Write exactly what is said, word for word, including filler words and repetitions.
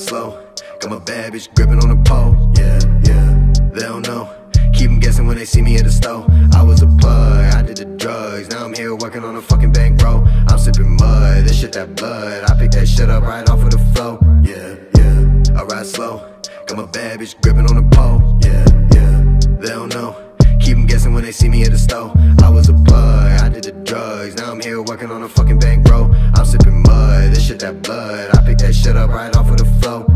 slow, got my bad bitch gripping on the pole. Yeah, yeah, they don't know. Keep them guessing when they see me at the store. I was a plug, I did the drugs. Now I'm here working on a fucking bankroll. I'm sipping mud, this shit that blood. I pick that shit up right off of the flow. Yeah, yeah, I ride slow, got my bad bitch gripping on the pole. Yeah, yeah, they don't know. Keep them guessing when they see me at the store. I was a plug, I did the drugs. Now I'm here working on a fucking bankroll. I'm sipping mud, this shit that blood. I pick that shit up right off of the flow.